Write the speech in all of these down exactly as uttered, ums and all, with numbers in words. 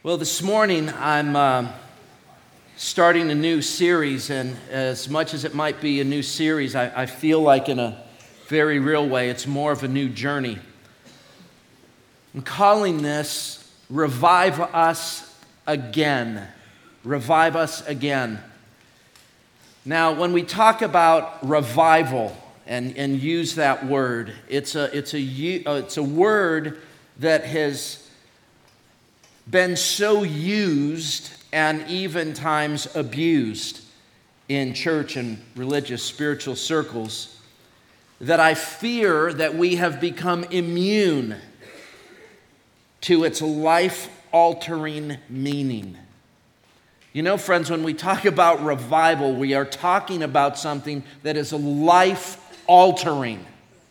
Well, this morning I'm uh, starting a new series, and as much as it might be a new series, I, I feel like in a very real way it's more of a new journey. I'm calling this Revive Us Again. Revive Us Again. Now, when we talk about revival and, and use that word, it's a, it's a, it's a word that has been so used and even times abused in church and religious spiritual circles that I fear that we have become immune to its life-altering meaning. You know, friends, when we talk about revival, we are talking about something that is life-altering.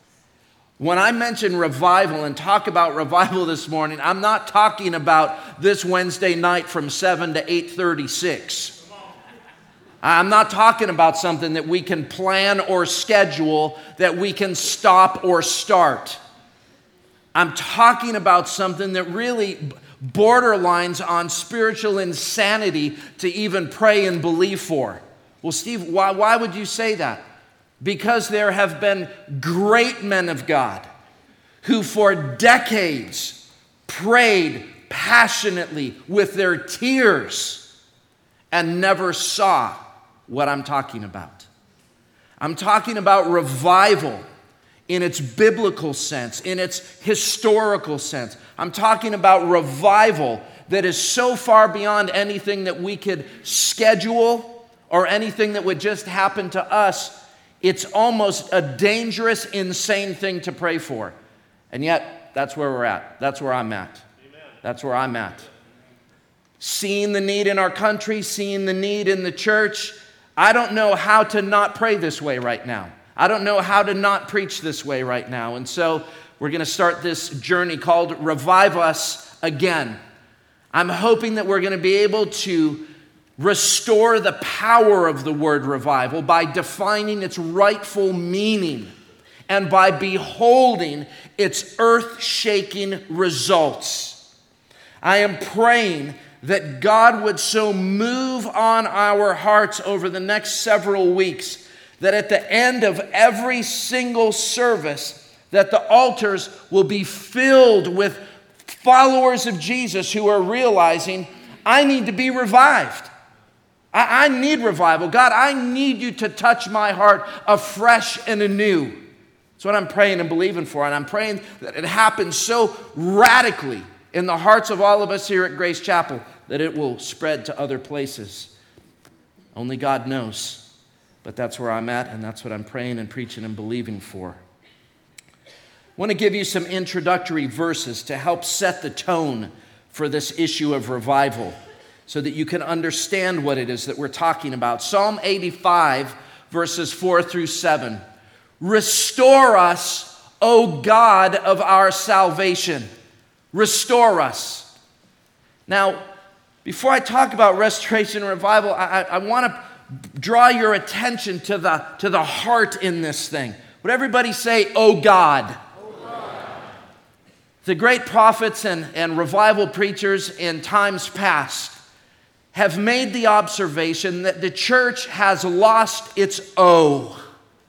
When I mention revival and talk about revival this morning, I'm not talking about this Wednesday night from seven to eight thirty-six. I'm not talking about something that we can plan or schedule, that we can stop or start. I'm talking about something that really borderlines on spiritual insanity to even pray and believe for. Well, Steve, why, why would you say that? Because there have been great men of God who for decades prayed passionately with their tears and never saw what I'm talking about. I'm talking about revival in its biblical sense, in its historical sense. I'm talking about revival that is so far beyond anything that we could schedule or anything that would just happen to us. It's almost a dangerous, insane thing to pray for. And yet, that's where we're at. That's where I'm at. Amen. That's where I'm at. Seeing the need in our country, seeing the need in the church, I don't know how to not pray this way right now. I don't know how to not preach this way right now. And so we're going to start this journey called Revive Us Again. I'm hoping that we're going to be able to restore the power of the word revival by defining its rightful meaning and by beholding its earth-shaking results. I am praying that God would so move on our hearts over the next several weeks that at the end of every single service, that the altars will be filled with followers of Jesus who are realizing, I need to be revived. I, I need revival. God, I need you to touch my heart afresh and anew. That's what I'm praying and believing for. And I'm praying that it happens so radically in the hearts of all of us here at Grace Chapel that it will spread to other places. Only God knows. But that's where I'm at, and that's what I'm praying and preaching and believing for. I want to give you some introductory verses to help set the tone for this issue of revival so that you can understand what it is that we're talking about. Psalm eighty-five, verses four through seven. Restore us, O God of our salvation. Restore us. Now, before I talk about restoration and revival, I, I, I want to draw your attention to the, to the heart in this thing. Would everybody say, oh God? Oh God. The great prophets and, and revival preachers in times past have made the observation that the church has lost its O.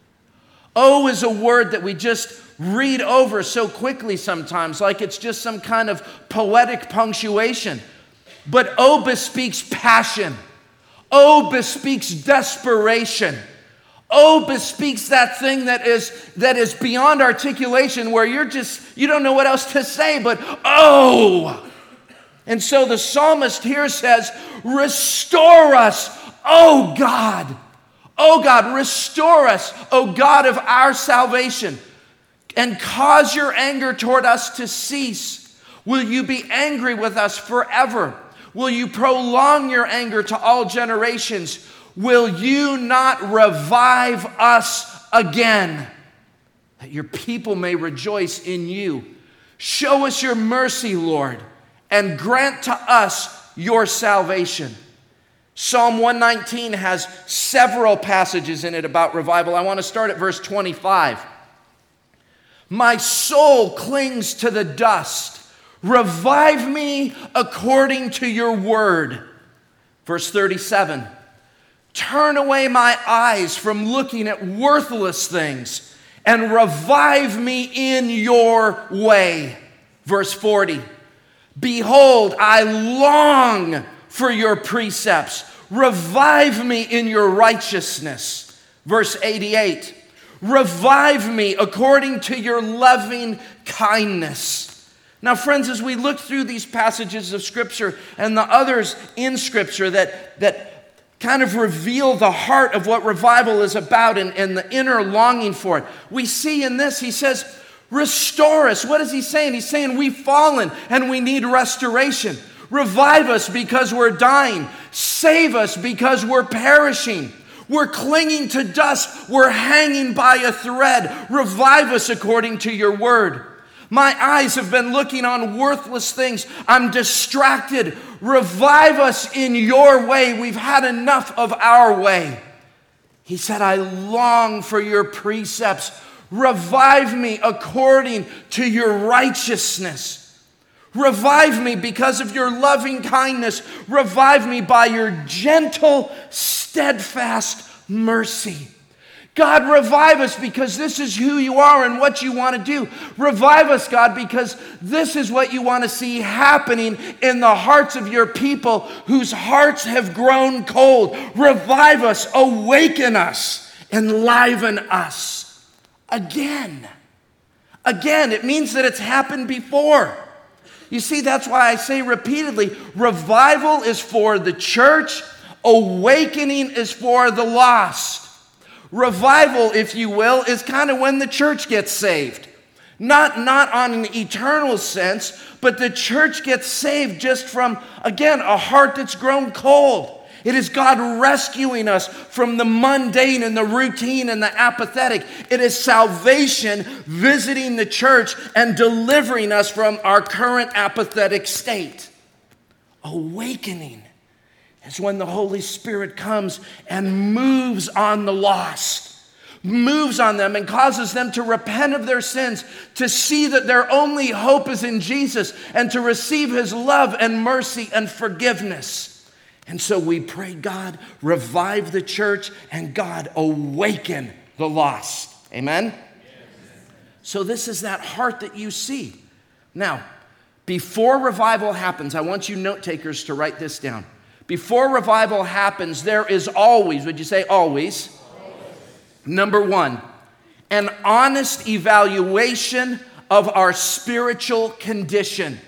O is a word that we just read over so quickly sometimes, like it's just some kind of poetic punctuation. But O bespeaks passion. O bespeaks desperation. O bespeaks that thing that is that is beyond articulation, where you're just, you don't know what else to say, but oh. And so the psalmist here says, restore us, O God. O God, restore us, O God of our salvation, and cause your anger toward us to cease. Will you be angry with us forever? Will you prolong your anger to all generations? Will you not revive us again, that your people may rejoice in you? Show us your mercy, Lord, and grant to us your salvation. Psalm one nineteen has several passages in it about revival. I want to start at verse twenty-five. My soul clings to the dust. Revive me according to your word. Verse thirty-seven, turn away my eyes from looking at worthless things and revive me in your way. Verse forty, behold, I long for your precepts. Revive me in your righteousness. Verse eighty-eight, revive me according to your loving kindness. Now, friends, as we look through these passages of Scripture and the others in Scripture that, that kind of reveal the heart of what revival is about and, and the inner longing for it, we see in this, he says, restore us. What is he saying? He's saying we've fallen and we need restoration. Revive us because we're dying. Save us because we're perishing. We're clinging to dust. We're hanging by a thread. Revive us according to your word. My eyes have been looking on worthless things. I'm distracted. Revive us in your way. We've had enough of our way. He said, I long for your precepts. Revive me according to your righteousness. Revive me because of your loving kindness. Revive me by your gentle, steadfast mercy. God, revive us because this is who you are and what you want to do. Revive us, God, because this is what you want to see happening in the hearts of your people whose hearts have grown cold. Revive us, awaken us, enliven us again. Again, it means that it's happened before. You see, that's why I say repeatedly, revival is for the church, awakening is for the lost. Revival, if you will, is kind of when the church gets saved. Not, not on an eternal sense, but the church gets saved just from, again, a heart that's grown cold. It is God rescuing us from the mundane and the routine and the apathetic. It is salvation visiting the church and delivering us from our current apathetic state. Awakening is when the Holy Spirit comes and moves on the lost, moves on them and causes them to repent of their sins, to see that their only hope is in Jesus, and to receive his love and mercy and forgiveness. And so we pray, God, revive the church, and God, awaken the lost. Amen? Yes. So this is that heart that you see. Now, before revival happens, I want you note takers to write this down. Before revival happens, there is always, would you say always? Always. Number one, an honest evaluation of our spiritual condition.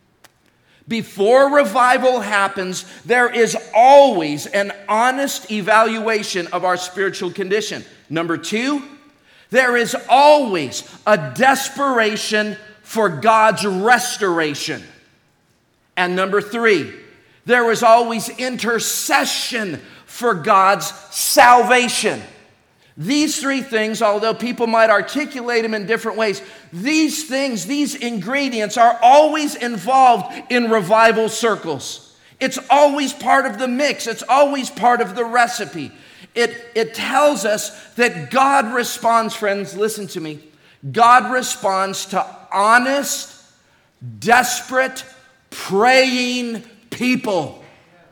Before revival happens, there is always an honest evaluation of our spiritual condition. Number two, there is always a desperation for God's restoration. And number three, there is always intercession for God's salvation. These three things, although people might articulate them in different ways, these things, these ingredients are always involved in revival circles. It's always part of the mix. It's always part of the recipe. It, it tells us that God responds, friends, listen to me. God responds to honest, desperate, praying people.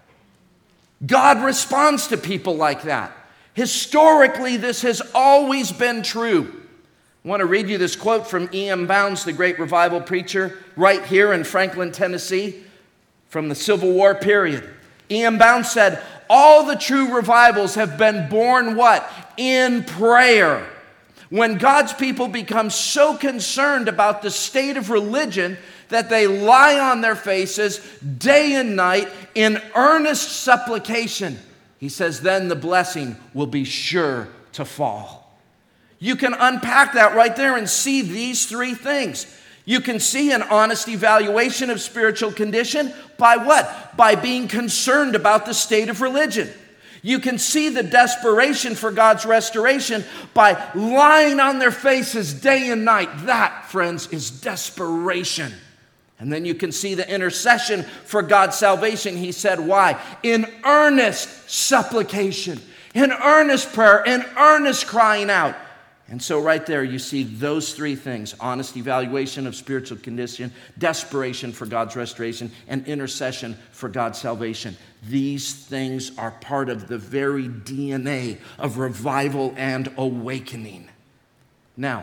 God responds to people like that. Historically, this has always been true. I want to read you this quote from E M Bounds, the great revival preacher, right here in Franklin, Tennessee, from the Civil War period. E M Bounds said, all the true revivals have been born what? In prayer. When God's people become so concerned about the state of religion that they lie on their faces day and night in earnest supplication, he says, then the blessing will be sure to fall. You can unpack that right there and see these three things. You can see an honest evaluation of spiritual condition by what? By being concerned about the state of religion. You can see the desperation for God's restoration by lying on their faces day and night. That, friends, is desperation. And then you can see the intercession for God's salvation. He said, why? In earnest supplication, in earnest prayer, in earnest crying out. And so right there you see those three things: honest evaluation of spiritual condition, desperation for God's restoration, and intercession for God's salvation. These things are part of the very D N A of revival and awakening. Now,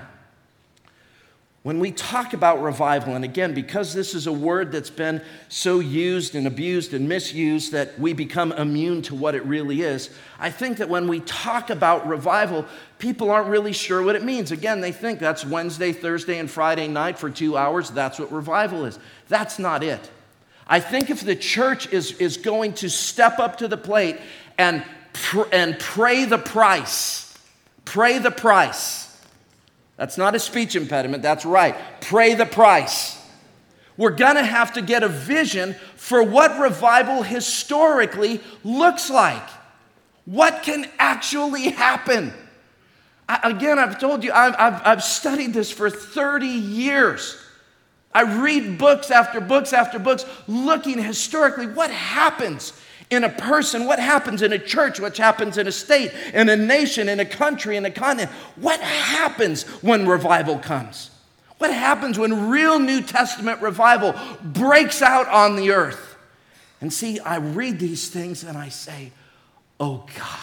when we talk about revival, and again, because this is a word that's been so used and abused and misused that we become immune to what it really is, I think that when we talk about revival, people aren't really sure what it means. Again, they think that's Wednesday, Thursday, and Friday night for two hours. That's what revival is. That's not it. I think if the church is, is going to step up to the plate and, pr- and pray the price, pray the price, that's not a speech impediment, that's right. Pray the price. We're gonna have to get a vision for what revival historically looks like. What can actually happen? I, again, I've told you, I've, I've, I've studied this for thirty years. I read books after books after books, looking historically what happens in a person, what happens in a church, what happens in a state, in a nation, in a country, in a continent. What happens when revival comes? What happens when real New Testament revival breaks out on the earth? And see, I read these things and I say, oh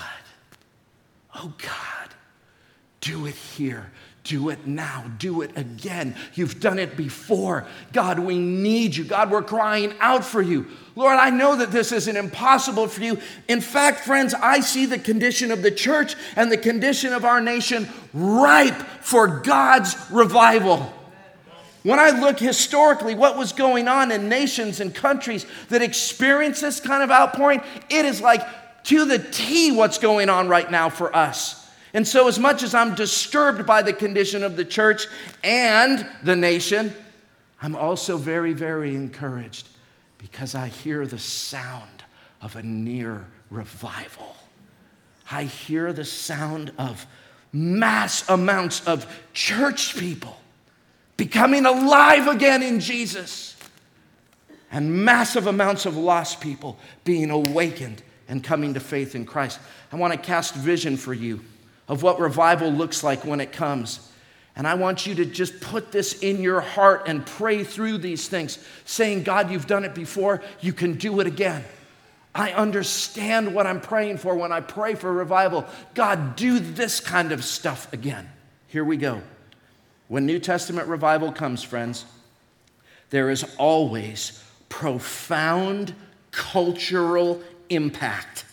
God, oh God, do it here. Do it now. Do it again. You've done it before. God, we need you. God, we're crying out for you. Lord, I know that this isn't impossible for you. In fact, friends, I see the condition of the church and the condition of our nation ripe for God's revival. When I look historically, what was going on in nations and countries that experienced this kind of outpouring, it is like to the T what's going on right now for us. And so as much as I'm disturbed by the condition of the church and the nation, I'm also very, very encouraged because I hear the sound of a near revival. I hear the sound of mass amounts of church people becoming alive again in Jesus, and massive amounts of lost people being awakened and coming to faith in Christ. I want to cast vision for you of what revival looks like when it comes. And I want you to just put this in your heart and pray through these things, saying, God, you've done it before, you can do it again. I understand what I'm praying for when I pray for revival. God, do this kind of stuff again. Here we go. When New Testament revival comes, friends, there is always profound cultural impact.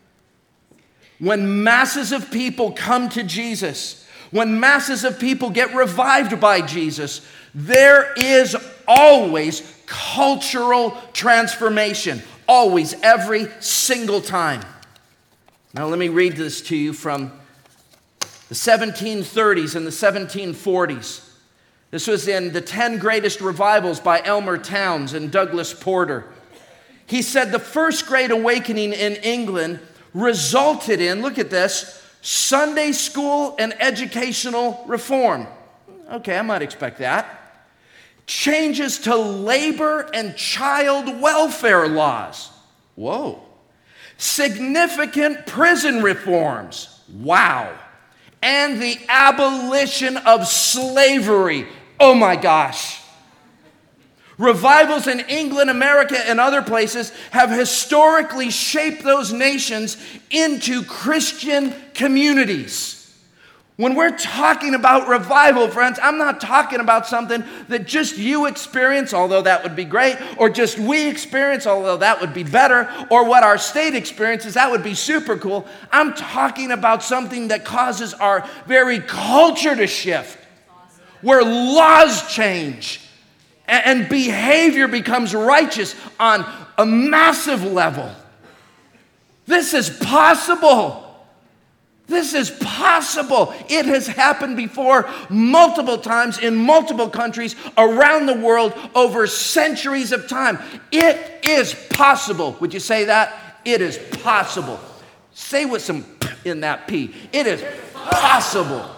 When masses of people come to Jesus, when masses of people get revived by Jesus, there is always cultural transformation. Always, every single time. Now let me read this to you from the seventeen thirties and the seventeen forties. This was in the ten Greatest Revivals by Elmer Towns and Douglas Porter. He said the first great awakening in England resulted in, look at this, Sunday school and educational reform. Okay, I might expect that. Changes to labor and child welfare laws. Whoa. Significant prison reforms. Wow. And the abolition of slavery. Oh my gosh. Revivals in England, America, and other places have historically shaped those nations into Christian communities. When we're talking about revival, friends, I'm not talking about something that just you experience, although that would be great, or just we experience, although that would be better, or what our state experiences, that would be super cool. I'm talking about something that causes our very culture to shift, where laws change, and behavior becomes righteous on a massive level. This is possible. This is possible. It has happened before multiple times in multiple countries around the world over centuries of time. It is possible. Would you say that? It is possible. Say with some p in that P. It is possible.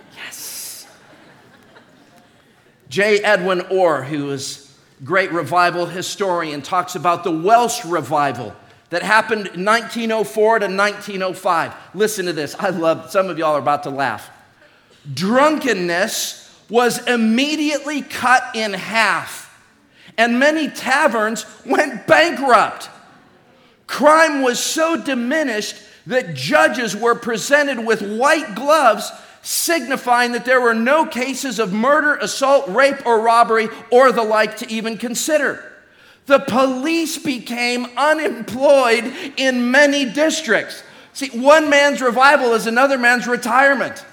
J. Edwin Orr, who is a great revival historian, talks about the Welsh revival that happened in nineteen oh four to nineteen oh five. Listen to this. I love, some of y'all are about to laugh. drunkenness was immediately cut in half, and many taverns went bankrupt. Crime was so diminished that judges were presented with white gloves, signifying that there were no cases of murder, assault, rape, or robbery, or the like to even consider. The police became unemployed in many districts. See, one man's revival is another man's retirement.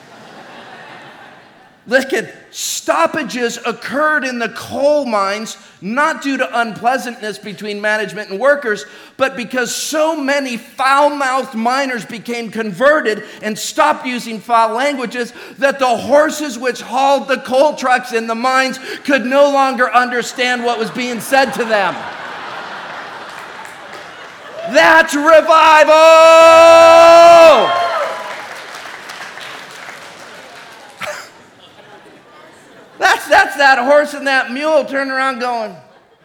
Look at stoppages occurred in the coal mines, not due to unpleasantness between management and workers, but because so many foul-mouthed miners became converted and stopped using foul languages that the horses which hauled the coal trucks in the mines could no longer understand what was being said to them. That's revival! That's, that's that horse and that mule turning around going,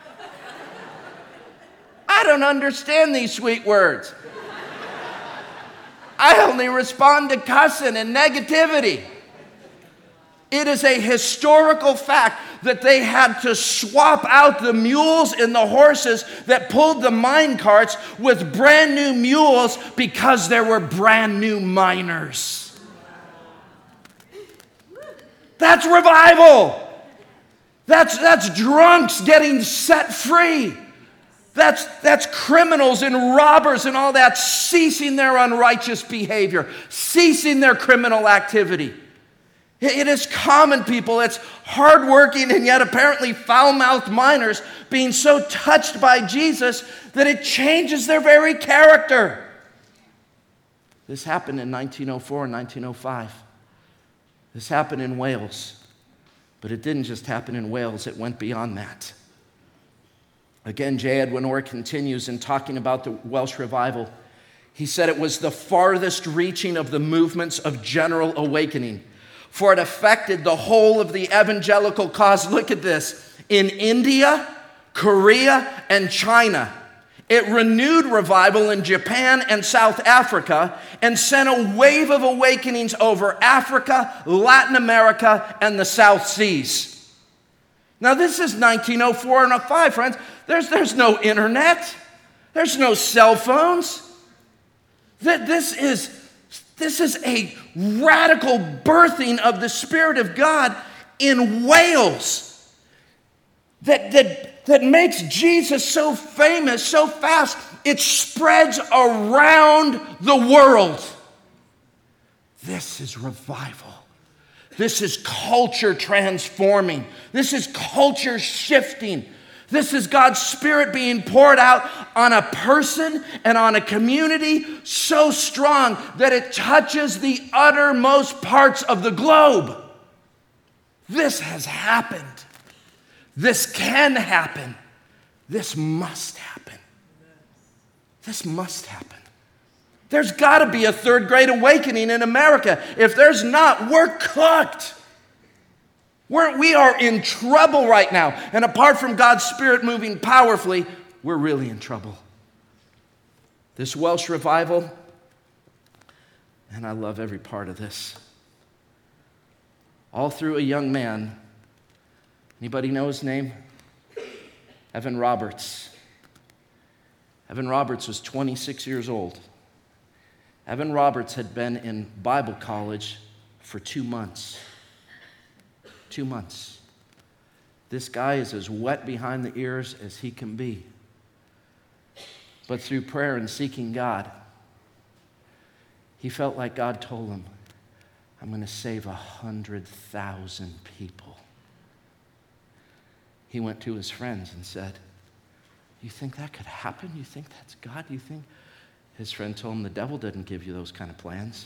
I don't understand these sweet words. I only respond to cussing and negativity. It is a historical fact that they had to swap out the mules and the horses that pulled the mine carts with brand new mules because there were brand new miners. That's revival. That's, that's drunks getting set free. That's, that's criminals and robbers and all that ceasing their unrighteous behavior, ceasing their criminal activity. It is common people, it's hardworking and yet apparently foul-mouthed miners being so touched by Jesus that it changes their very character. This happened in nineteen oh four and nineteen oh five. This happened in Wales, but it didn't just happen in Wales, it went beyond that. Again, J. Edwin Orr continues in talking about the Welsh revival. He said it was the farthest reaching of the movements of general awakening, for it affected the whole of the evangelical cause. Look at this. In India, Korea, and China, it renewed revival in Japan and South Africa and sent a wave of awakenings over Africa, Latin America, and the South Seas. Now, this is nineteen oh four and oh five, friends. There's, there's no internet. There's no cell phones. This is, this is a radical birthing of the Spirit of God in Wales that, that, that makes Jesus so famous, so fast, it spreads around the world. This is revival. This is culture transforming. This is culture shifting. This is God's Spirit being poured out on a person and on a community so strong that it touches the uttermost parts of the globe. This has happened. This can happen. This must happen. This must happen. There's got to be a third great awakening in America. If there's not, we're cooked. We're, we are in trouble right now. And apart from God's Spirit moving powerfully, we're really in trouble. This Welsh revival, and I love every part of this, all through a young man. Anybody know his name? Evan Roberts. Evan Roberts was twenty-six years old. Evan Roberts had been in Bible college for two months. Two months. This guy is as wet behind the ears as he can be. But through prayer and seeking God, he felt like God told him, I'm going to save a hundred thousand people. He went to his friends and said, you think that could happen? You think that's God? You think? His friend told him, the devil didn't give you those kind of plans.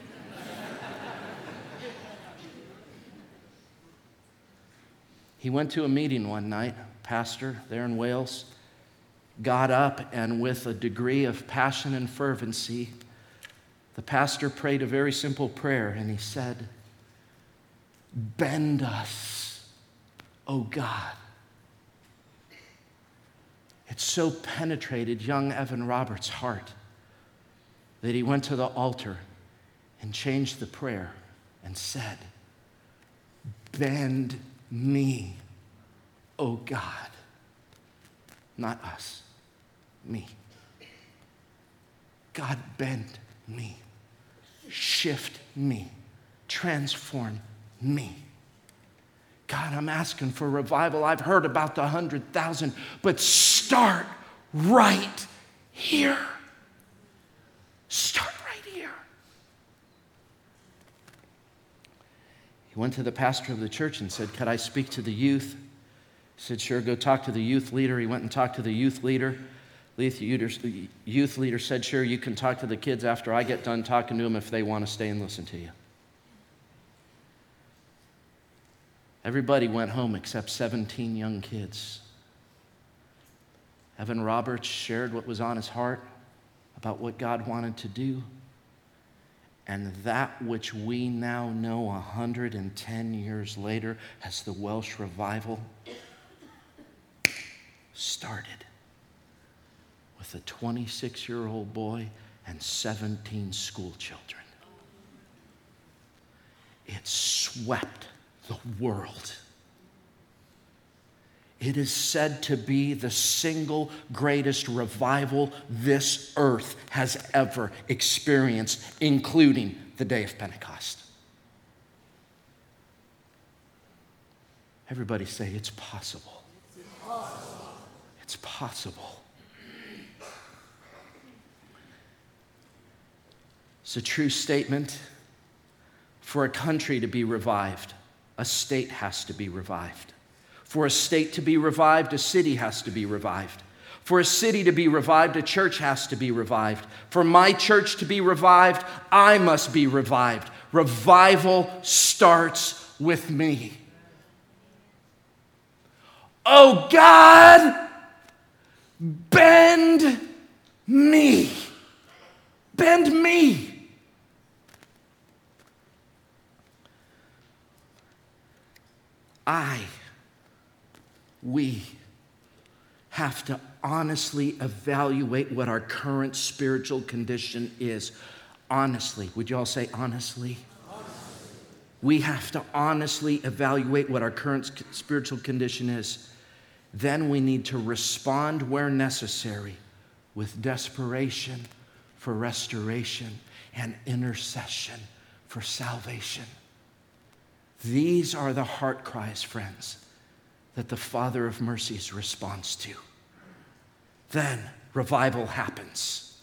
He went to a meeting one night, pastor there in Wales, got up, and with a degree of passion and fervency, the pastor prayed a very simple prayer, and he said, bend us, O God. It so penetrated young Evan Roberts' heart that he went to the altar and changed the prayer and said, "Bend me, O God." Not us, me. God, bend me, shift me, transform me. God, I'm asking for revival. I've heard about the one hundred thousand, but start right here. Start right here. He went to the pastor of the church and said, "Could I speak to the youth?" He said, "Sure, go talk to the youth leader." He went and talked to the youth leader. The youth leader said, "Sure, you can talk to the kids after I get done talking to them if they want to stay and listen to you." Everybody went home except seventeen young kids. Evan Roberts shared what was on his heart about what God wanted to do. And that which we now know one hundred ten years later as the Welsh Revival started with a twenty-six-year-old boy and seventeen school children. It swept the world. It is said to be the single greatest revival this earth has ever experienced, including the day of Pentecost. Everybody say, "It's possible." It's possible. It's possible. It's a true statement. For a country to be revived, a state has to be revived. For a state to be revived, a city has to be revived. For a city to be revived, a church has to be revived. For my church to be revived, I must be revived. Revival starts with me. Oh God, bend me. Bend me. I, we have to honestly evaluate what our current spiritual condition is. Honestly. Would you all say honestly? Honestly. We have to honestly evaluate what our current spiritual condition is. Then we need to respond where necessary with desperation for restoration and intercession for salvation. These are the heart cries, friends, that the Father of mercies responds to. Then revival happens.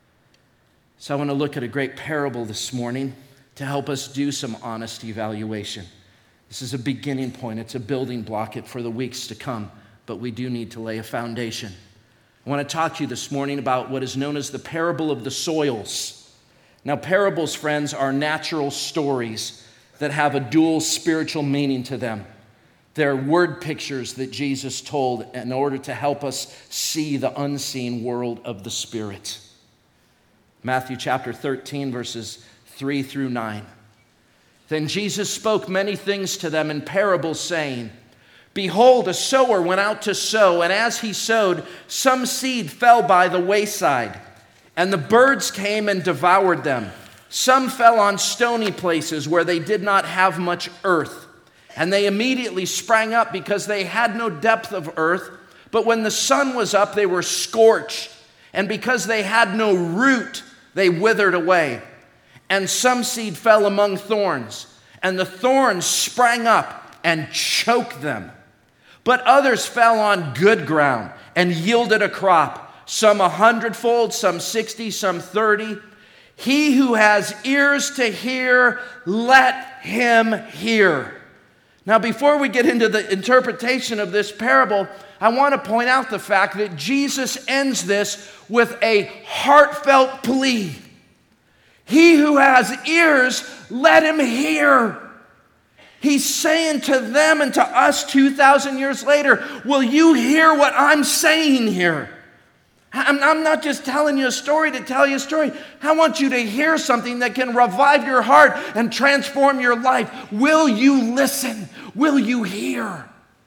So I want to look at a great parable this morning to help us do some honest evaluation. This is a beginning point. It's a building block for the weeks to come, but we do need to lay a foundation. I want to talk to you this morning about what is known as the parable of the soils. Now, parables, friends, are natural stories that have a dual spiritual meaning to them. They're word pictures that Jesus told in order to help us see the unseen world of the Spirit. Matthew chapter thirteen, verses three through nine. Then Jesus spoke many things to them in parables, saying, "Behold, a sower went out to sow, and as he sowed, some seed fell by the wayside, and the birds came and devoured them. Some fell on stony places where they did not have much earth, and they immediately sprang up because they had no depth of earth. But when the sun was up, they were scorched, and because they had no root, they withered away. And some seed fell among thorns, and the thorns sprang up and choked them. But others fell on good ground and yielded a crop, some a hundredfold, some sixty, some thirty. He who has ears to hear, let him hear." Now, before we get into the interpretation of this parable, I want to point out the fact that Jesus ends this with a heartfelt plea. He who has ears, let him hear. He's saying to them and to us two thousand years later, will you hear what I'm saying here? I'm not just telling you a story to tell you a story. I want you to hear something that can revive your heart and transform your life. Will you listen? Will you hear?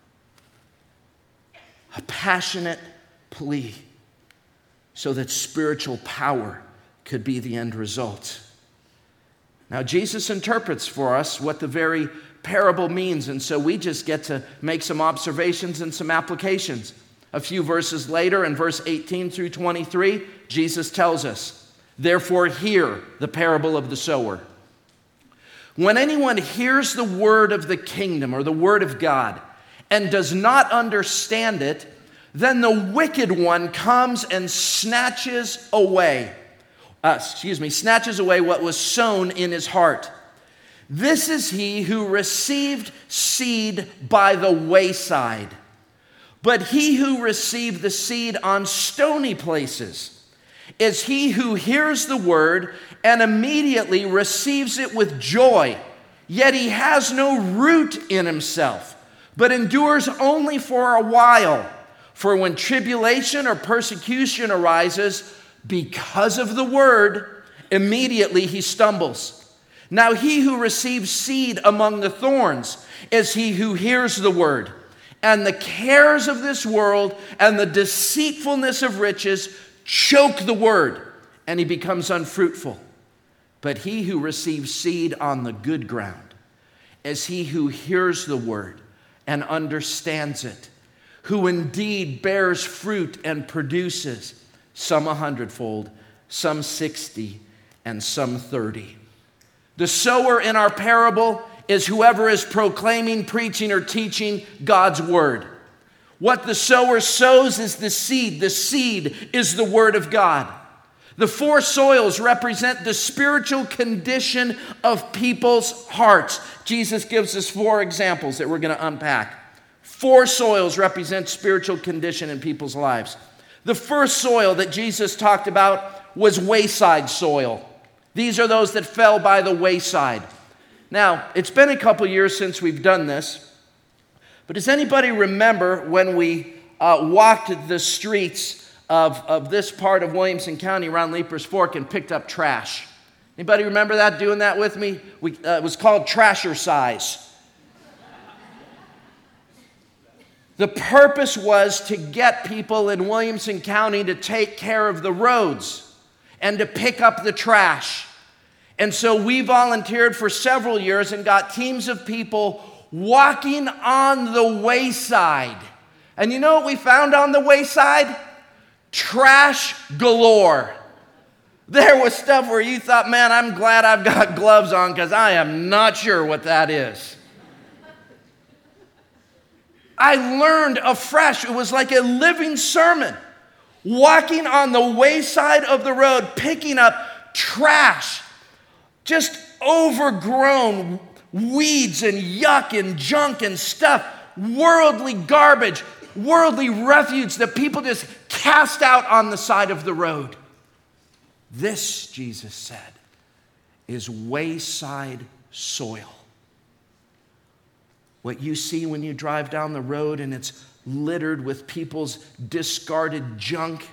A passionate plea so that spiritual power could be the end result. Now, Jesus interprets for us what the very parable means, and so we just get to make some observations and some applications. A few verses later, in verse eighteen through twenty-three, Jesus tells us, "Therefore hear the parable of the sower. When anyone hears the word of the kingdom," or the word of God, "and does not understand it, then the wicked one comes and snatches away, uh, excuse me, snatches away what was sown in his heart. This is he who received seed by the wayside. But he who received the seed on stony places is he who hears the word and immediately receives it with joy, yet he has no root in himself, but endures only for a while. For when tribulation or persecution arises because of the word, immediately he stumbles. Now he who receives seed among the thorns is he who hears the word, and the cares of this world and the deceitfulness of riches choke the word, and he becomes unfruitful. But he who receives seed on the good ground is he who hears the word and understands it, who indeed bears fruit and produces some a hundredfold, some sixty, and some thirty." The sower in our parable is whoever is proclaiming, preaching, or teaching God's word. What the sower sows is the seed. The seed is the word of God. The four soils represent the spiritual condition of people's hearts. Jesus gives us four examples that we're going to unpack. Four soils represent spiritual condition in people's lives. The first soil that Jesus talked about was wayside soil. These are those that fell by the wayside. Now, it's been a couple years since we've done this, but does anybody remember when we uh, walked the streets of, of this part of Williamson County around Leapers Fork and picked up trash? Anybody remember that, doing that with me? We, uh, it was called Trashercise. The purpose was to get people in Williamson County to take care of the roads and to pick up the trash. And so we volunteered for several years and got teams of people walking on the wayside. And you know what we found on the wayside? Trash galore. There was stuff where you thought, man, I'm glad I've got gloves on because I am not sure what that is. I learned afresh. It was like a living sermon. Walking on the wayside of the road, picking up trash, just overgrown weeds and yuck and junk and stuff, worldly garbage, worldly refuse that people just cast out on the side of the road. This, Jesus said, is wayside soil. What you see when you drive down the road and it's littered with people's discarded junk.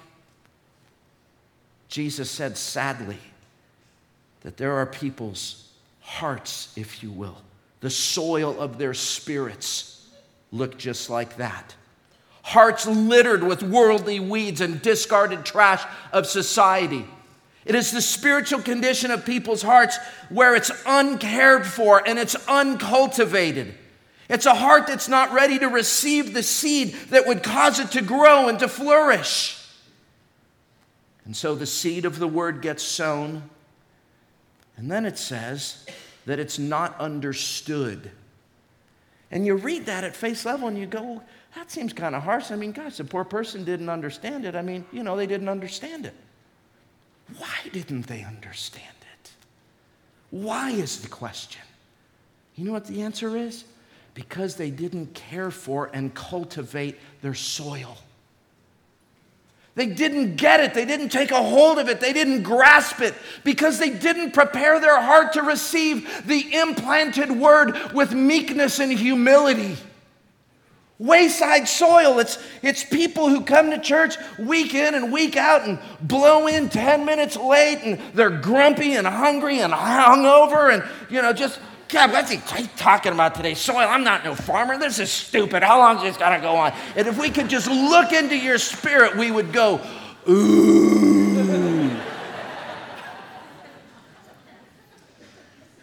Jesus said, sadly, that there are people's hearts, if you will, the soil of their spirits look just like that. Hearts littered with worldly weeds and discarded trash of society. It is the spiritual condition of people's hearts where it's uncared for and it's uncultivated. It's a heart that's not ready to receive the seed that would cause it to grow and to flourish. And so the seed of the word gets sown, and then it says that it's not understood. And you read that at face level and you go, that seems kind of harsh. I mean, gosh, the poor person didn't understand it. I mean, you know, they didn't understand it. Why didn't they understand it? Why is the question? You know what the answer is? Because they didn't care for and cultivate their soil. They didn't get it. They didn't take a hold of it. They didn't grasp it because they didn't prepare their heart to receive the implanted word with meekness and humility. Wayside soil, it's, it's people who come to church week in and week out and blow in ten minutes late and they're grumpy and hungry and hungover and, you know, just... God, what's he talking about today? Soil, I'm not no farmer. This is stupid. How long is this going to go on? And if we could just look into your spirit, we would go, ooh.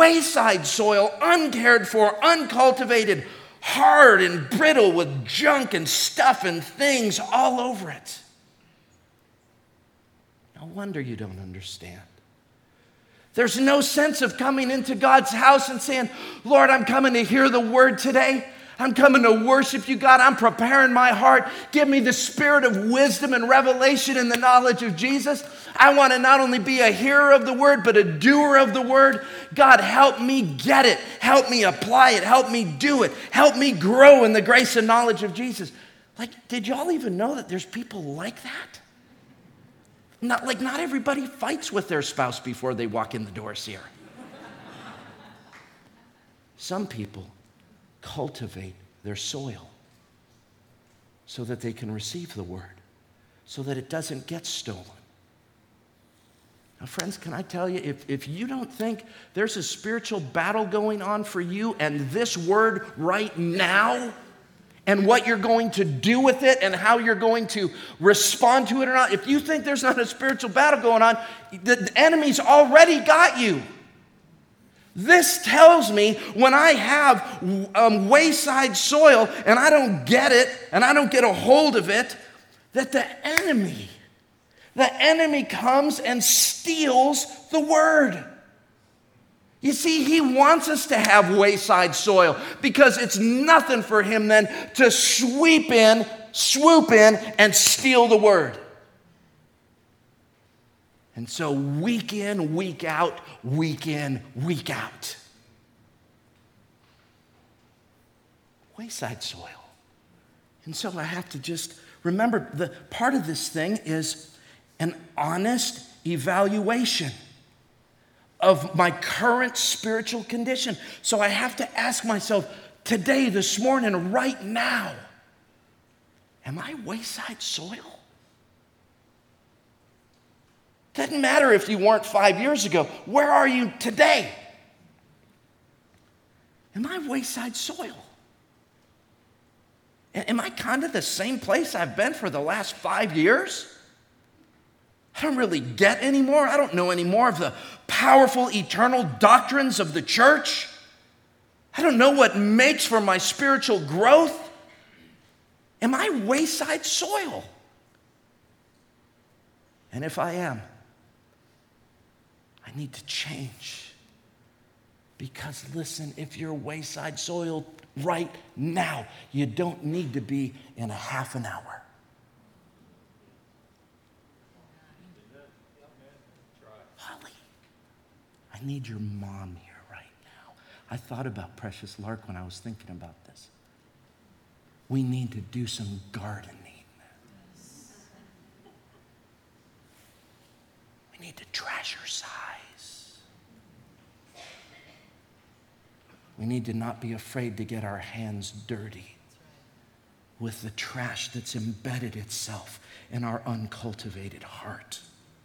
wayside soil, uncared for, uncultivated, hard and brittle with junk and stuff and things all over it. No wonder you don't understand. There's no sense of coming into God's house and saying, Lord, I'm coming to hear the word today. I'm coming to worship you, God. I'm preparing my heart. Give me the spirit of wisdom and revelation in the knowledge of Jesus. I want to not only be a hearer of the word, but a doer of the word. God, help me get it. Help me apply it. Help me do it. Help me grow in the grace and knowledge of Jesus. Like, did y'all even know that there's people like that? Not like not everybody fights with their spouse before they walk in the doors here. Some people cultivate their soil so that they can receive the word, so that it doesn't get stolen. Now, friends, can I tell you, if, if you don't think there's a spiritual battle going on for you and this word right now, and what you're going to do with it and how you're going to respond to it or not, if you think there's not a spiritual battle going on, the enemy's already got you. This tells me when I have um, wayside soil and I don't get it and I don't get a hold of it, that the enemy, the enemy comes and steals the word. You see, he wants us to have wayside soil because it's nothing for him then to sweep in, swoop in, and steal the word. And so week in, week out, week in, week out. Wayside soil. And so I have to just remember, the part of this thing is an honest evaluation of my current spiritual condition. So I have to ask myself today, this morning, right now, am I wayside soil? Doesn't matter if you weren't five years ago. Where are you today? Am I wayside soil? Am I kind of the same place I've been for the last five years? I don't really get anymore. I don't know any more of the powerful eternal doctrines of the church. I don't know what makes for my spiritual growth. Am I wayside soil? And if I am, I need to change. Because listen, if you're wayside soil right now, you don't need to be in a half an hour. Holly, I need your mom here right now. I thought about Precious Lark when I was thinking about this. We need to do some gardening. We need to treasure size. We need to not be afraid to get our hands dirty with the trash that's embedded itself in our uncultivated heart.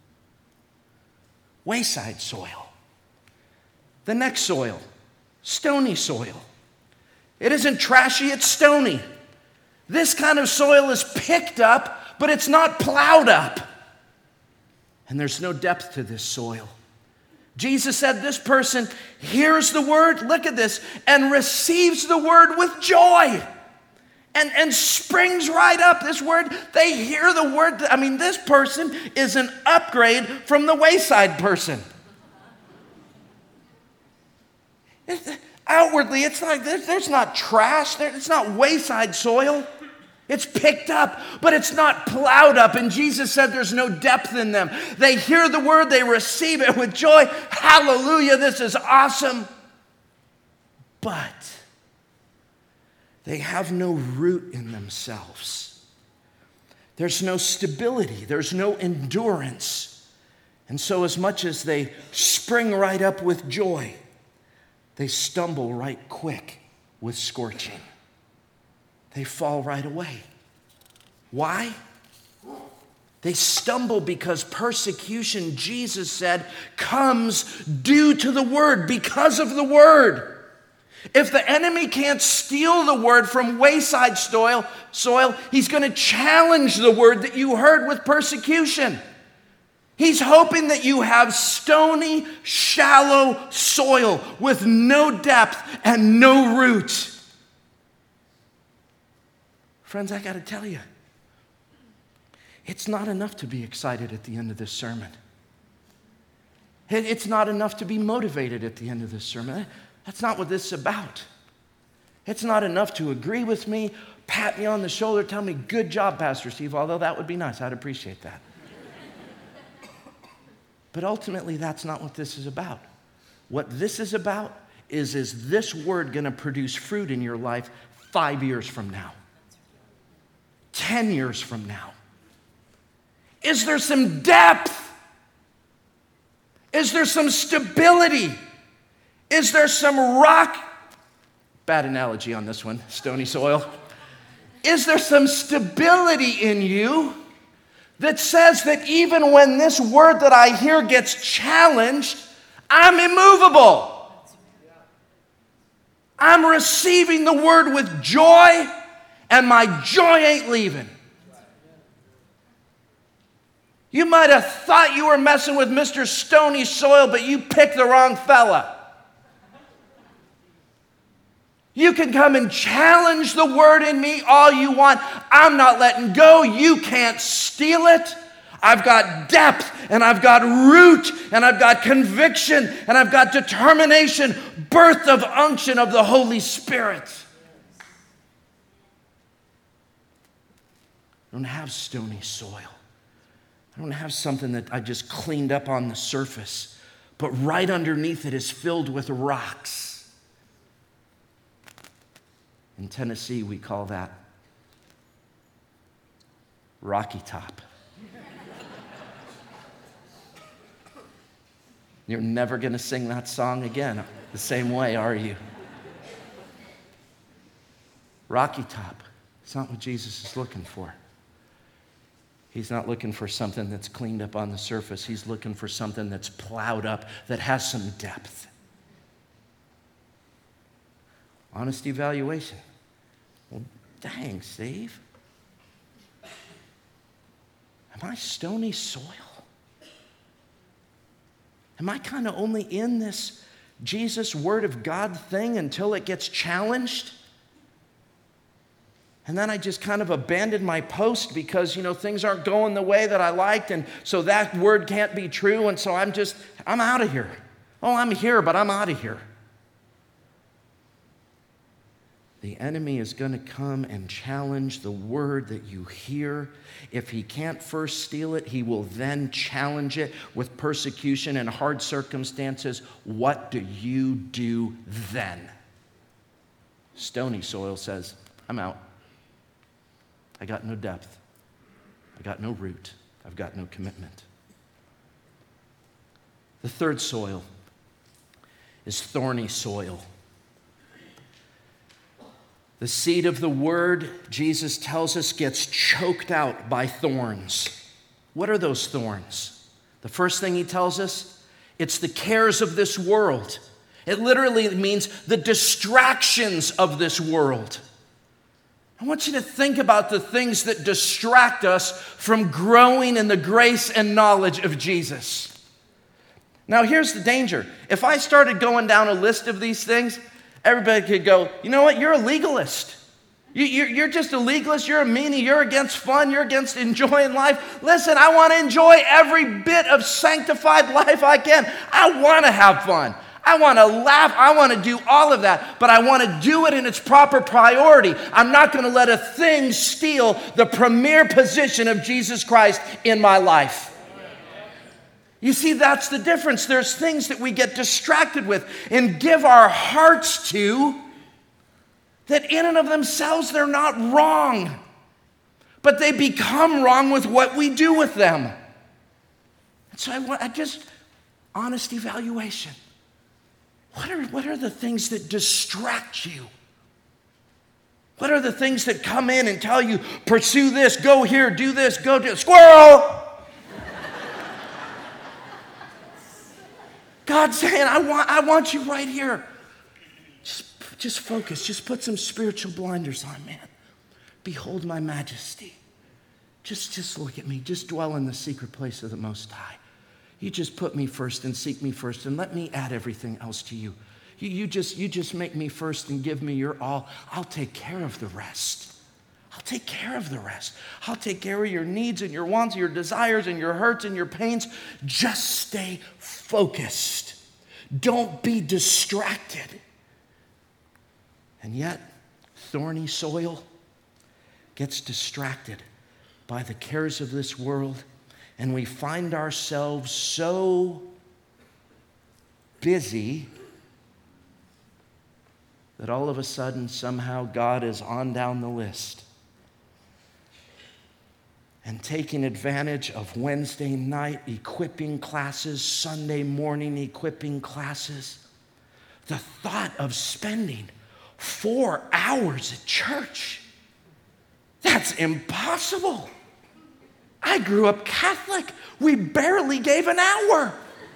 Wayside soil. The next soil, stony soil. It isn't trashy, it's stony. This kind of soil is picked up, but it's not plowed up. And there's no depth to this soil. Jesus said this person hears the word, look at this, and receives the word with joy. And, and springs right up. This word, they hear the word. I mean, this person is an upgrade from the wayside person. It's, outwardly, it's like there's, there's not trash. There, it's not wayside soil. It's picked up, but it's not plowed up. And Jesus said there's no depth in them. They hear the word, they receive it with joy. Hallelujah, this is awesome. But they have no root in themselves. There's no stability. There's no endurance. And so as much as they spring right up with joy, they stumble right quick with scorching. They fall right away. Why? They stumble because persecution, Jesus said, comes due to the word, because of the word. If the enemy can't steal the word from wayside soil, soil, he's going to challenge the word that you heard with persecution. He's hoping that you have stony, shallow soil with no depth and no root. Friends, I got to tell you, it's not enough to be excited at the end of this sermon. It's not enough to be motivated at the end of this sermon. That's not what this is about. It's not enough to agree with me, pat me on the shoulder, tell me, good job, Pastor Steve, although that would be nice. I'd appreciate that. But ultimately, that's not what this is about. What this is about is, is this word going to produce fruit in your life five years from now? Ten years from now? Is there some depth? Is there some stability? Is there some rock? Bad analogy on this one, stony soil. Is there some stability in you that says that even when this word that I hear gets challenged, I'm immovable? I'm receiving the word with joy, and my joy ain't leaving. You might have thought you were messing with Mister Stony Soil, but you picked the wrong fella. You can come and challenge the word in me all you want. I'm not letting go. You can't steal it. I've got depth, and I've got root, and I've got conviction, and I've got determination, birth of unction of the Holy Spirit. I don't have stony soil. I don't have something that I just cleaned up on the surface, but right underneath it is filled with rocks. In Tennessee, we call that Rocky Top. You're never going to sing that song again the same way, are you? Rocky Top. It's not what Jesus is looking for. He's not looking for something that's cleaned up on the surface. He's looking for something that's plowed up, that has some depth. Honest evaluation. Well, dang, Steve. Am I stony soil? Am I kind of only in this Jesus Word of God thing until it gets challenged? And then I just kind of abandoned my post because, you know, things aren't going the way that I liked, and so that word can't be true, and so I'm just, I'm out of here. Oh, I'm here, but I'm out of here. The enemy is going to come and challenge the word that you hear. If he can't first steal it, he will then challenge it with persecution and hard circumstances. What do you do then? Stony soil says, I'm out. I got no depth. I got no root. I've got no commitment. The third soil is thorny soil. The seed of the word, Jesus tells us, gets choked out by thorns. What are those thorns? The first thing he tells us, it's the cares of this world. It literally means the distractions of this world. I want you to think about the things that distract us from growing in the grace and knowledge of Jesus. Now, here's the danger. If I started going down a list of these things, everybody could go, you know what, you're a legalist. You, you're, you're just a legalist, you're a meanie, you're against fun, you're against enjoying life. Listen, I want to enjoy every bit of sanctified life I can. I want to have fun. I want to laugh. I want to do all of that, but I want to do it in its proper priority. I'm not going to let a thing steal the premier position of Jesus Christ in my life. You see, that's the difference. There's things that we get distracted with and give our hearts to that in and of themselves, they're not wrong, but they become wrong with what we do with them. And so I want I just, honest evaluation. What are, what are the things that distract you? What are the things that come in and tell you, pursue this, go here, do this, go do squirrel? God's saying, I want, I want you right here. Just, just focus. Just put some spiritual blinders on, man. Behold my majesty. Just, just look at me. Just dwell in the secret place of the Most High. You just put me first and seek me first and let me add everything else to you. You, you, just, you just make me first and give me your all. I'll take care of the rest. I'll take care of the rest. I'll take care of your needs and your wants, your desires and your hurts and your pains. Just stay focused. Don't be distracted. And yet, thorny soil gets distracted by the cares of this world, and we find ourselves so busy that all of a sudden, somehow, God is on down the list and taking advantage of Wednesday night equipping classes, Sunday morning equipping classes. The thought of spending four hours at church, that's impossible. I grew up Catholic. We barely gave an hour.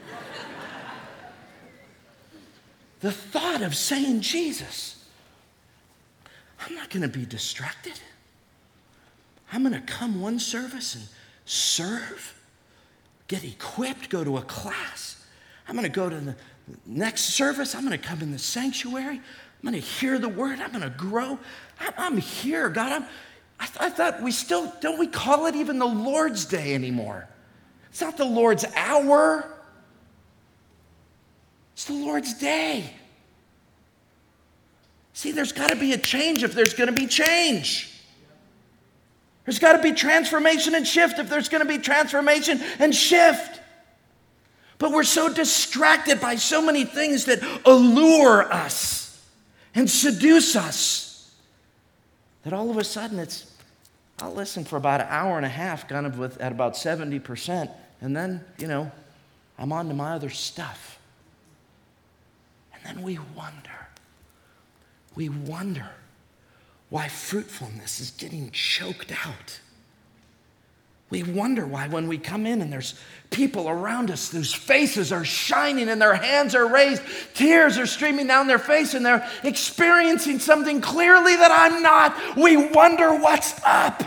The thought of saying, Jesus, I'm not going to be distracted. I'm going to come one service and serve, get equipped, go to a class. I'm going to go to the next service. I'm going to come in the sanctuary. I'm going to hear the word. I'm going to grow. I'm here, God. I'm, I, th- I thought we still, don't we call it even the Lord's Day anymore? It's not the Lord's hour. It's the Lord's day. See, there's got to be a change if there's going to be change. There's got to be transformation and shift if there's going to be transformation and shift. But we're so distracted by so many things that allure us and seduce us that all of a sudden it's, I'll listen for about an hour and a half, kind of with, at about seventy percent, and then, you know, I'm on to my other stuff. And then we wonder, we wonder why fruitfulness is getting choked out. We wonder why when we come in and there's people around us whose faces are shining and their hands are raised, tears are streaming down their face and they're experiencing something clearly that I'm not. We wonder what's up.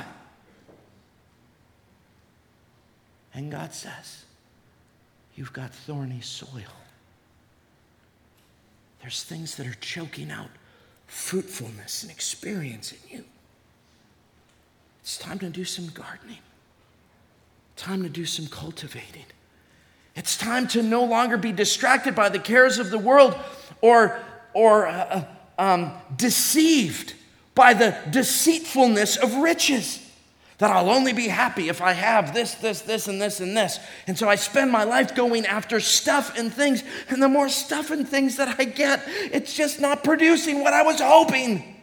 And God says, you've got thorny soil. There's things that are choking out fruitfulness and experience in you. It's time to do some gardening. Time to do some cultivating. It's time to no longer be distracted by the cares of the world or, or uh, um, deceived by the deceitfulness of riches. That I'll only be happy if I have this, this, this, and this, and this. And so I spend my life going after stuff and things. And the more stuff and things that I get, it's just not producing what I was hoping.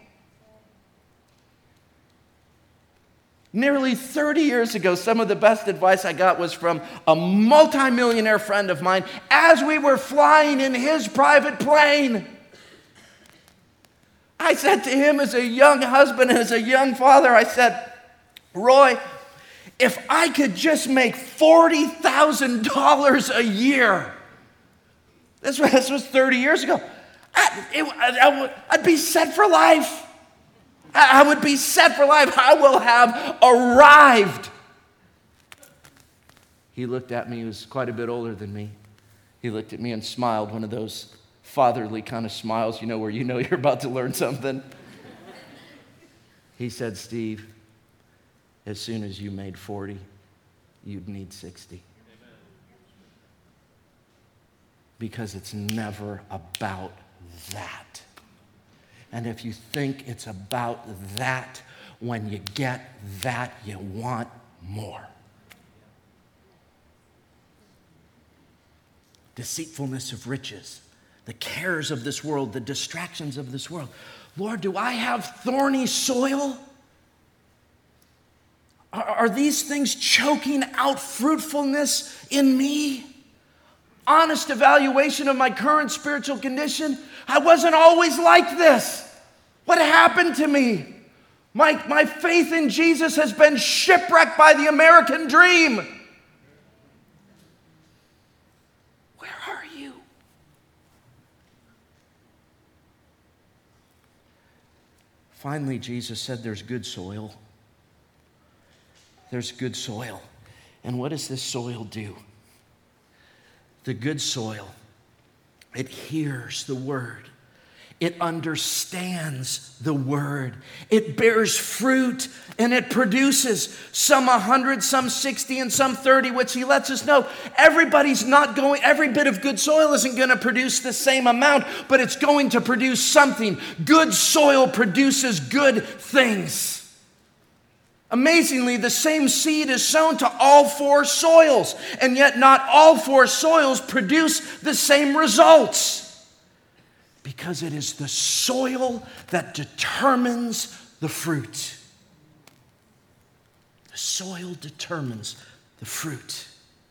Nearly thirty years ago, some of the best advice I got was from a multimillionaire friend of mine as we were flying in his private plane. I said to him as a young husband and as a young father, I said, Roy, if I could just make forty thousand dollars a year, this was, this was thirty years ago, I, it, I, I would, I'd be set for life. I, I would be set for life. I will have arrived. He looked at me. He was quite a bit older than me. He looked at me and smiled, one of those fatherly kind of smiles, you know, where you know you're about to learn something. He said, Steve, as soon as you made forty, you'd need sixty. Because it's never about that. And if you think it's about that, when you get that, you want more. Deceitfulness of riches, the cares of this world, the distractions of this world. Lord, do I have thorny soil? Are these things choking out fruitfulness in me? Honest evaluation of my current spiritual condition. I wasn't always like this. What happened to me? My, my faith in Jesus has been shipwrecked by the American dream. Where are you? Finally, Jesus said there's good soil. There's good soil. And what does this soil do? The good soil, it hears the word. It understands the word. It bears fruit and it produces some a hundred, some sixty, and some thirty, which he lets us know everybody's not going, every bit of good soil isn't going to produce the same amount, but it's going to produce something. Good soil produces good things. Amazingly, the same seed is sown to all four soils, and yet not all four soils produce the same results. Because it is the soil that determines the fruit. The soil determines the fruit.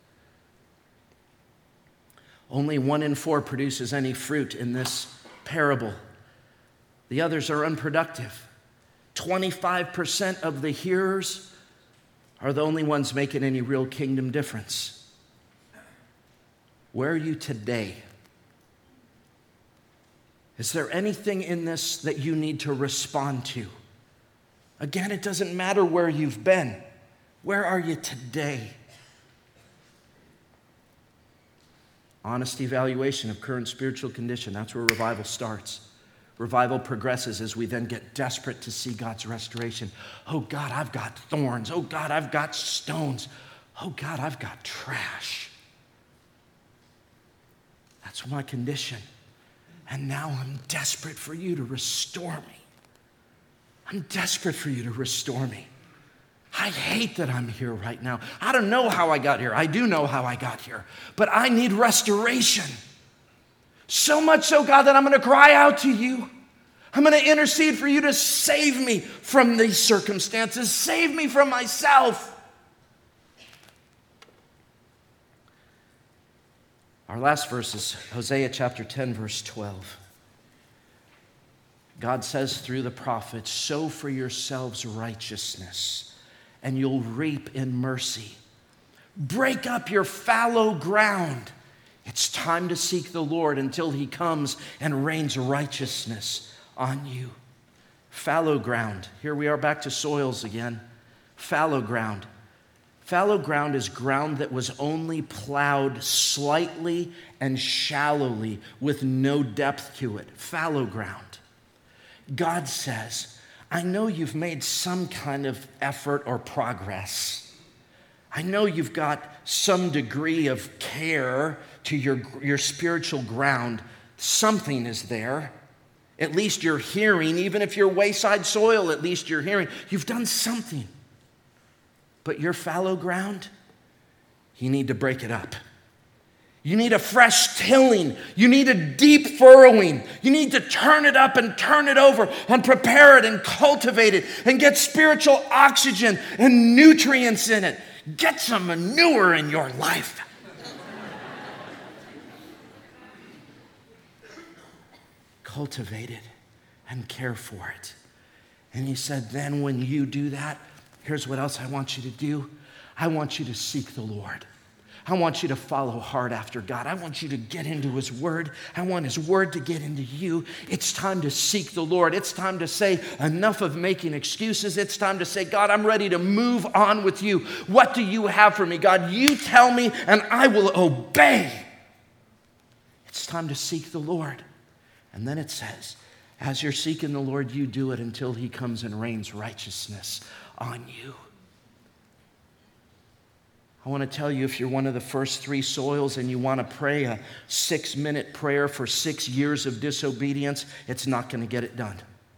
Only one in four produces any fruit in this parable. The others are unproductive. twenty-five percent of the hearers are the only ones making any real kingdom difference. Where are you today? Is there anything in this that you need to respond to? Again, it doesn't matter where you've been. Where are you today? Honest evaluation of current spiritual condition. That's where revival starts. Revival progresses as we then get desperate to see God's restoration. Oh God, I've got thorns. Oh God, I've got stones. Oh God, I've got trash. That's my condition. And now I'm desperate for you to restore me. I'm desperate for you to restore me. I hate that I'm here right now. I don't know how I got here. I do know how I got here. But I need restoration. So much so, God, that I'm going to cry out to you. I'm going to intercede for you to save me from these circumstances. Save me from myself. Our last verse is Hosea chapter ten, verse twelve. God says through the prophet, sow for yourselves righteousness, and you'll reap in mercy. Break up your fallow ground. It's time to seek the Lord until he comes and rains righteousness on you. Fallow ground. Here we are back to soils again. Fallow ground. Fallow ground is ground that was only plowed slightly and shallowly with no depth to it. Fallow ground. God says, I know you've made some kind of effort or progress. I know you've got some degree of care to your, your spiritual ground. Something is there. At least you're hearing, even if you're wayside soil, at least you're hearing. You've done something. But your fallow ground, you need to break it up. You need a fresh tilling. You need a deep furrowing. You need to turn it up and turn it over and prepare it and cultivate it and get spiritual oxygen and nutrients in it. Get some manure in your life. Cultivate it and care for it. And he said, then when you do that, here's what else I want you to do. I want you to seek the Lord. I want you to follow hard after God. I want you to get into his word. I want his word to get into you. It's time to seek the Lord. It's time to say enough of making excuses. It's time to say, God, I'm ready to move on with you. What do you have for me? God, you tell me and I will obey. It's time to seek the Lord. And then it says, as you're seeking the Lord, you do it until he comes and rains righteousness on you. I want to tell you, if you're one of the first three soils and you want to pray a six-minute prayer for six years of disobedience, it's not going to get it done.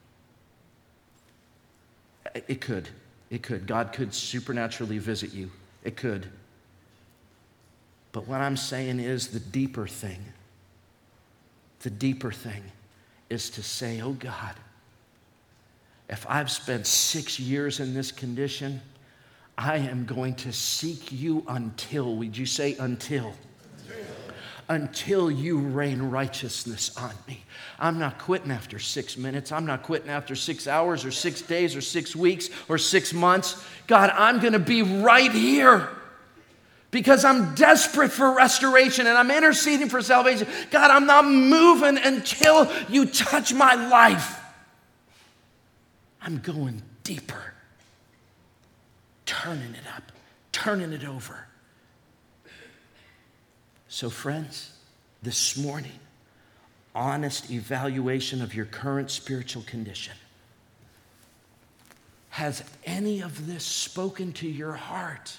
It could. It could. God could supernaturally visit you. It could. But what I'm saying is the deeper thing, the deeper thing is to say, oh God, if I've spent six years in this condition, I am going to seek you until, would you say until? Until you rain righteousness on me. I'm not quitting after six minutes. I'm not quitting after six hours or six days or six weeks or six months. God, I'm going to be right here because I'm desperate for restoration and I'm interceding for salvation. God, I'm not moving until you touch my life. I'm going deeper. Turning it up, turning it over. So friends, this morning, honest evaluation of your current spiritual condition. Has any of this spoken to your heart?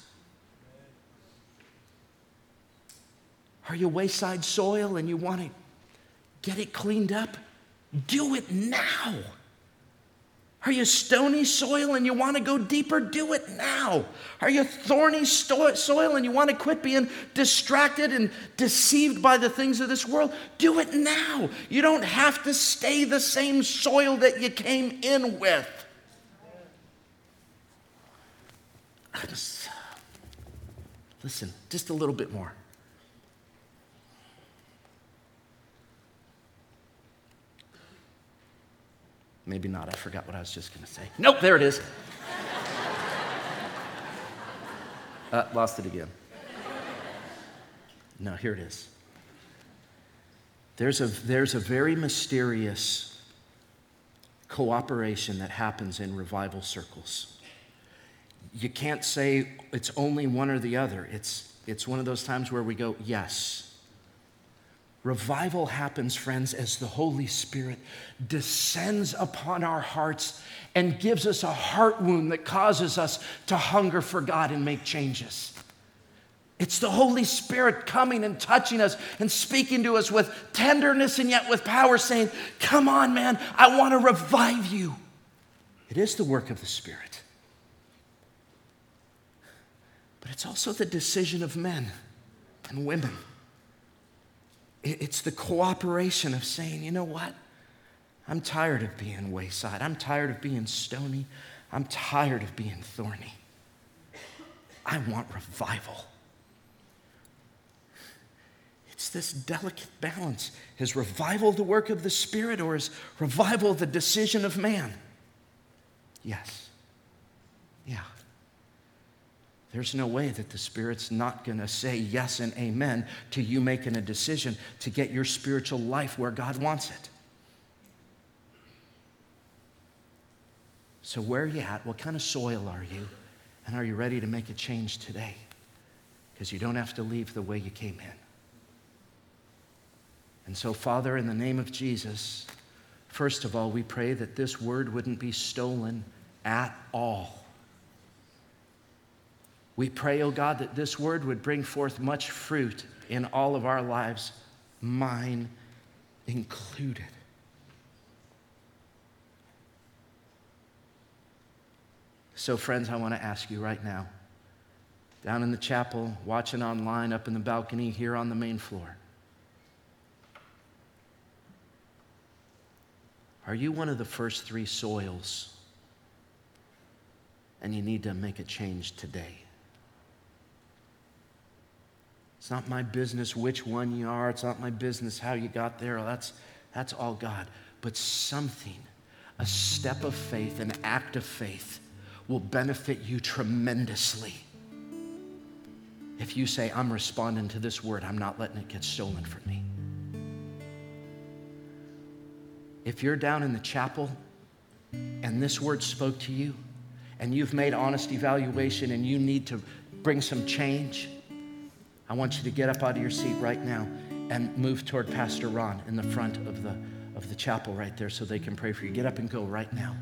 Are you wayside soil and you want to get it cleaned up? Do it now. Are you stony soil and you want to go deeper? Do it now. Are you thorny sto- soil and you want to quit being distracted and deceived by the things of this world? Do it now. You don't have to stay the same soil that you came in with. Just, listen, just a little bit more. Maybe not. I forgot what I was just going to say. Nope, there it is. uh, lost it again. No, here it is. There's a, there's a very mysterious cooperation that happens in revival circles. You can't say it's only one or the other. It's, it's one of those times where we go, yes. Revival happens, friends, as the Holy Spirit descends upon our hearts and gives us a heart wound that causes us to hunger for God and make changes. It's the Holy Spirit coming and touching us and speaking to us with tenderness and yet with power, saying, come on, man, I want to revive you. It is the work of the Spirit. But it's also the decision of men and women. It's the cooperation of saying, you know what? I'm tired of being wayside. I'm tired of being stony. I'm tired of being thorny. I want revival. It's this delicate balance. Is revival the work of the Spirit, or is revival the decision of man? Yes. Yeah. There's no way that the Spirit's not going to say yes and amen to you making a decision to get your spiritual life where God wants it. So where are you at? What kind of soil are you? And are you ready to make a change today? Because you don't have to leave the way you came in. And so, Father, in the name of Jesus, first of all, we pray that this word wouldn't be stolen at all. We pray, oh God, that this word would bring forth much fruit in all of our lives, mine included. So, friends, I want to ask you right now, down in the chapel, watching online, up in the balcony, here on the main floor, are you one of the first three soils and you need to make a change today? It's not my business which one you are. It's not my business how you got there. That's, that's all God. But something, a step of faith, an act of faith will benefit you tremendously. If you say, I'm responding to this word, I'm not letting it get stolen from me. If you're down in the chapel and this word spoke to you and you've made honest evaluation and you need to bring some change, I want you to get up out of your seat right now and move toward Pastor Ron in the front of the, of the chapel right there so they can pray for you. Get up and go right now.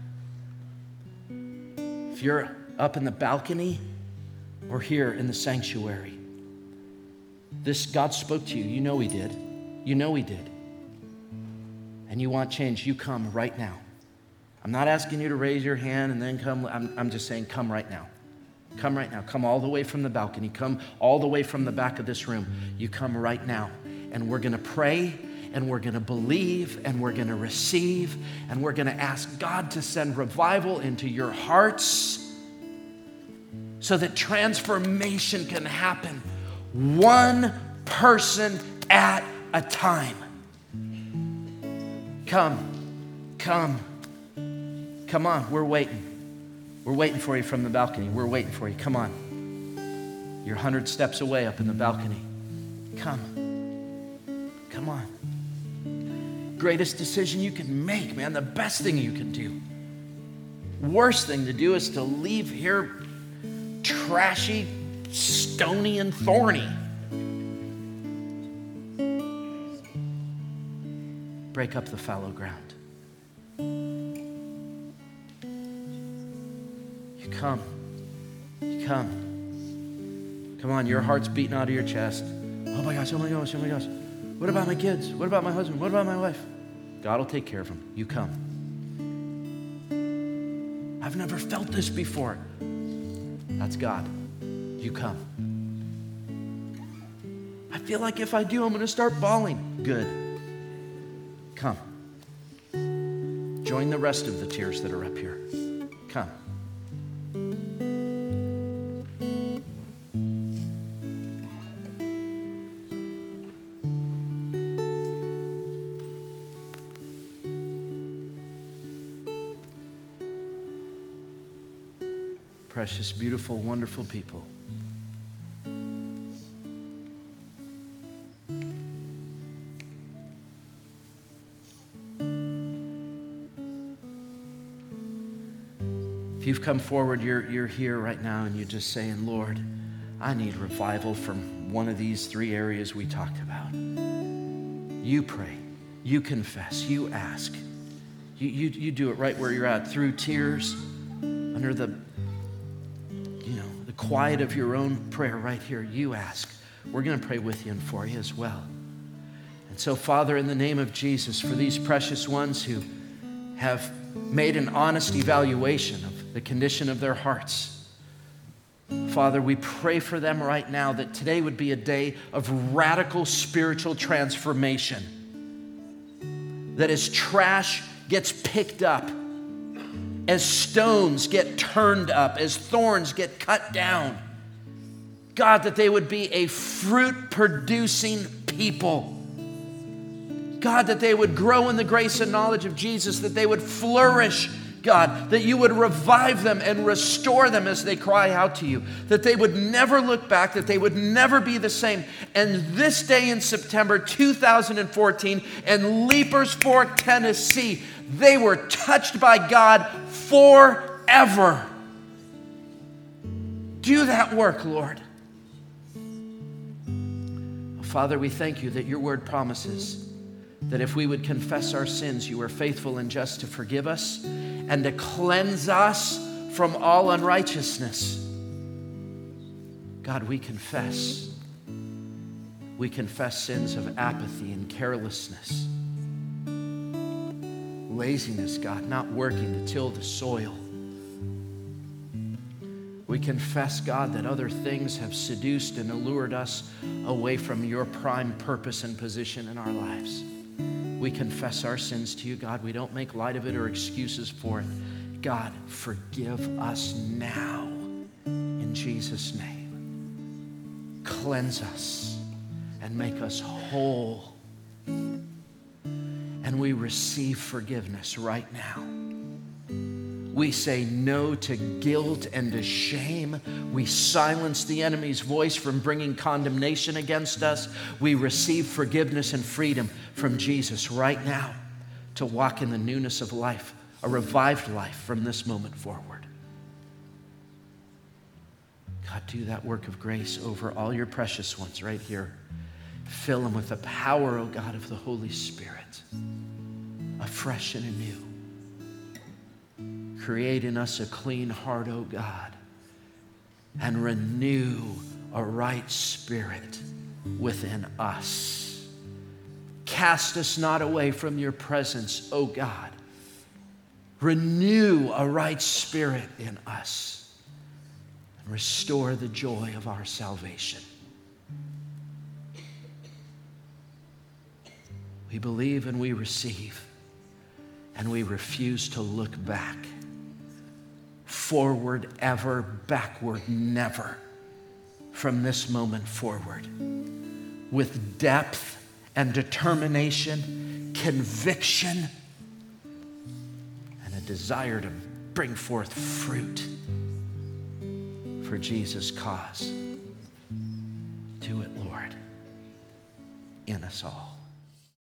If you're up in the balcony or here in the sanctuary, this God spoke to you. You know he did. You know he did. And you want change, you come right now. I'm not asking you to raise your hand and then come. I'm, I'm just saying come right now. Come right now. Come all the way from the balcony. Come all the way from the back of this room. You come right now. And we're going to pray, and we're going to believe, and we're going to receive, and we're going to ask God to send revival into your hearts so that transformation can happen one person at a time. Come, come, come on, we're waiting. We're waiting for you from the balcony. We're waiting for you. Come on. You're a hundred steps away up in the balcony. Come. Come on. Greatest decision you can make, man. The best thing you can do. Worst thing to do is to leave here trashy, stony, and thorny. break up the fallow ground. You come. You come. Come on, your heart's beating out of your chest. Oh my gosh, oh my gosh, oh my gosh. What about my kids? What about my husband? What about my wife? God will take care of them. You come. I've never felt this before. That's God. You come. I feel like if I do, I'm going to start bawling. Good. Come. Join the rest of the tears that are up here. Come. Precious, beautiful, wonderful people. If you've come forward, you're, you're here right now and you're just saying, Lord, I need revival from one of these three areas we talked about. You pray, you confess, you ask. You, you, you do it right where you're at, through tears, under the, you know, the quiet of your own prayer right here. You ask. We're going to pray with you and for you as well. And so, Father, in the name of Jesus, for these precious ones who have made an honest evaluation of the condition of their hearts, Father, we pray for them right now that today would be a day of radical spiritual transformation. That as trash gets picked up, as stones get turned up, as thorns get cut down, God, that they would be a fruit-producing people. God, that they would grow in the grace and knowledge of Jesus, that they would flourish, God, that you would revive them and restore them as they cry out to you, that they would never look back, that they would never be the same. And this day in September two thousand fourteen in Leapers Fork, Tennessee, they were touched by God forever. Do that work, Lord. Father, we thank you that your word promises that if we would confess our sins, you are faithful and just to forgive us and to cleanse us from all unrighteousness. God, we confess. We confess sins of apathy and carelessness. Laziness, God, not working to till the soil. We confess, God, that other things have seduced and allured us away from your prime purpose and position in our lives. We confess our sins to you, God. We don't make light of it or excuses for it. God, forgive us now in Jesus' name. Cleanse us and make us whole. And we receive forgiveness right now. We say no to guilt and to shame. We silence the enemy's voice from bringing condemnation against us. We receive forgiveness and freedom from Jesus right now to walk in the newness of life, a revived life from this moment forward. God, do that work of grace over all your precious ones right here. Fill them with the power, oh God, of the Holy Spirit, afresh and anew. Create in us a clean heart, O God, and renew a right spirit within us. Cast us not away from your presence, O God. Renew a right spirit in us and restore the joy of our salvation. We believe and we receive, and we refuse to look back. Forward ever, backward never. From this moment forward, with depth and determination, conviction, and a desire to bring forth fruit for Jesus' cause. Do it, Lord, in us all.